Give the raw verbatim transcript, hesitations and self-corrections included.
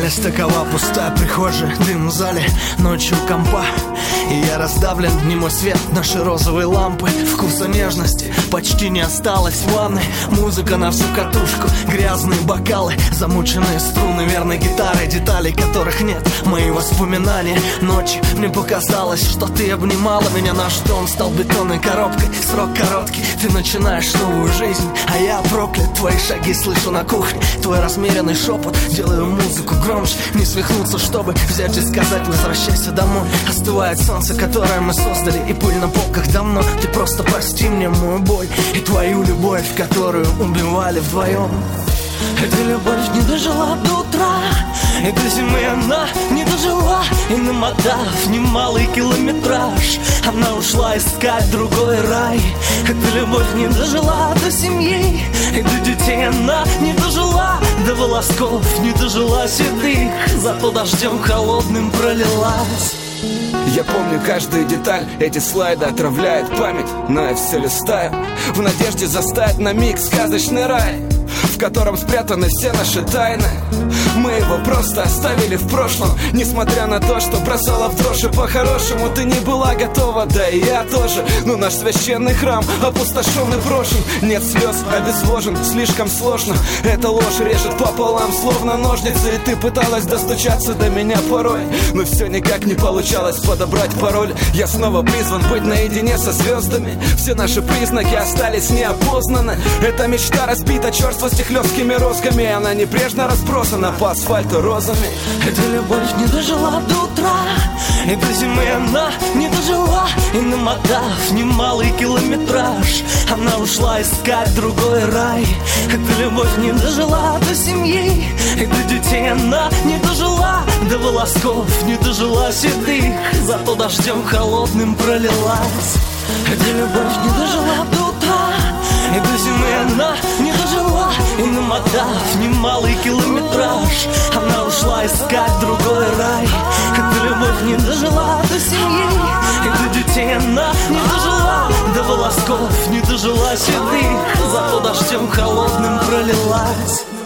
Реальность такова, пустая прихожая, дым в зале, ночью компа. И я раздавлен, не мой свет, наши розовые лампы. Вкуса нежности почти не осталось в ванной. Музыка на всю катушку, грязные бокалы, замученные струны верной гитары, деталей которых нет, мои воспоминания. Ночью мне показалось, что ты обнимала меня. Наш дом стал бетонной коробкой, срок короткий, ты начинаешь новую жизнь, а я проклят. Твои шаги слышу на кухне, твой размеренный шепот. Делаю музыку громче, не свихнуться, чтобы взять и сказать: возвращайся домой. Остывает солнце, которое мы создали, и пыль на полках давно. Ты просто прости мне мою боль и твою любовь, которую убивали вдвоем. Эта любовь не дожила до утра, и до зимы она не дожила. И намотав немалый километраж, она ушла искать другой рай. Эта любовь не дожила до семьи, и до детей она не дожила. До волосков не дожила седых, зато дождем холодным пролилась. Я помню каждую деталь, эти слайды отравляют память, но я все листаю в надежде застать на миг сказочный рай, в котором спрятаны все наши тайны. Мы его просто оставили в прошлом, несмотря на то, что бросала в дрожь. И по-хорошему ты не была готова, да и я тоже. Но наш священный храм опустошен и брошен. Нет слез, обезвожен, слишком сложно. Эта ложь режет пополам, словно ножницы. И ты пыталась достучаться до меня порой, но все никак не получалось подобрать пароль. Я снова призван быть наедине со звездами. Все наши признаки остались неопознаны. Эта мечта разбита черствости хлесткими розгами, и она небрежно разбросана по асфальту розами. Эта любовь не дожила до утра, и до зимы она не дожила. И намотав немалый километраж, она ушла искать другой рай. Эта любовь не дожила до семьи, и до детей она не дожила. До волосков не дожила седых, зато дождем холодным пролилась. Эта любовь не дожила до утра, и до зимы она не дожила. И намотав немалый километраж, она ушла искать другой рай. Эта любовь не дожила до семьи, и до детей она не дожила. До волосков не дожила седых, зато дождем холодным пролилась.